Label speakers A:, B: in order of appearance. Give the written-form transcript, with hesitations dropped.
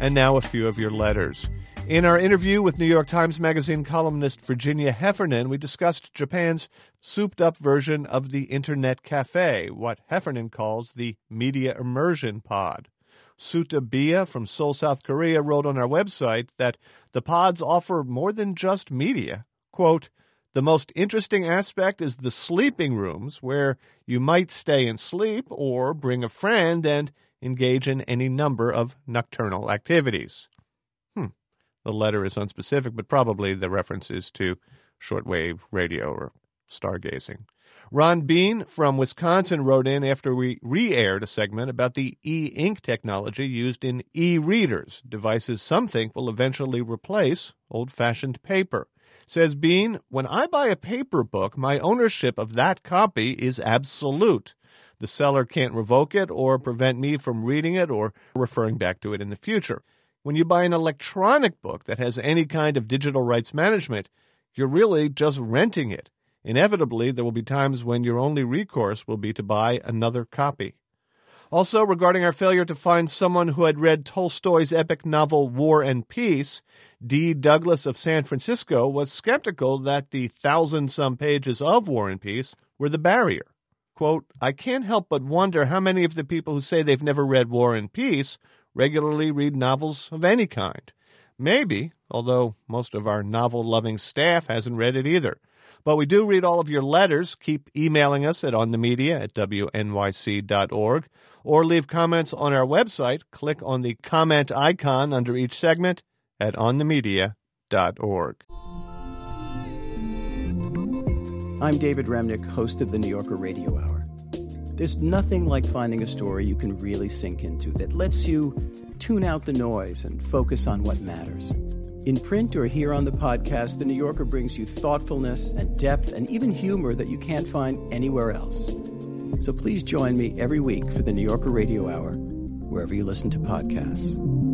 A: And now a few of your letters. In our interview with New York Times Magazine columnist Virginia Heffernan, we discussed Japan's souped-up version of the Internet Cafe, what Heffernan calls the Media Immersion Pod. Suta Bia from Seoul, South Korea, wrote on our website that the pods offer more than just media. Quote, the most interesting aspect is the sleeping rooms, where you might stay and sleep or bring a friend and engage in any number of nocturnal activities. The letter is unspecific, but probably the reference is to shortwave radio or stargazing. Ron Bean from Wisconsin wrote in after we re-aired a segment about the e-ink technology used in e-readers, devices some think will eventually replace old-fashioned paper. Says Bean, when I buy a paper book, my ownership of that copy is absolute. The seller can't revoke it or prevent me from reading it or referring back to it in the future. When you buy an electronic book that has any kind of digital rights management, you're really just renting it. Inevitably, there will be times when your only recourse will be to buy another copy. Also, regarding our failure to find someone who had read Tolstoy's epic novel War and Peace, D. Douglas of San Francisco was skeptical that the 1,000-some pages of War and Peace were the barrier. Quote, I can't help but wonder how many of the people who say they've never read War and Peace regularly read novels of any kind. Maybe, although most of our novel-loving staff hasn't read it either. But we do read all of your letters. Keep emailing us at onthemedia@wnyc.org or leave comments on our website. Click on the comment icon under each segment at onthemedia.org.
B: I'm David Remnick, host of the New Yorker Radio Hour. There's nothing like finding a story you can really sink into that lets you tune out the noise and focus on what matters. In print or here on the podcast, The New Yorker brings you thoughtfulness and depth and even humor that you can't find anywhere else. So please join me every week for the New Yorker Radio Hour, wherever you listen to podcasts.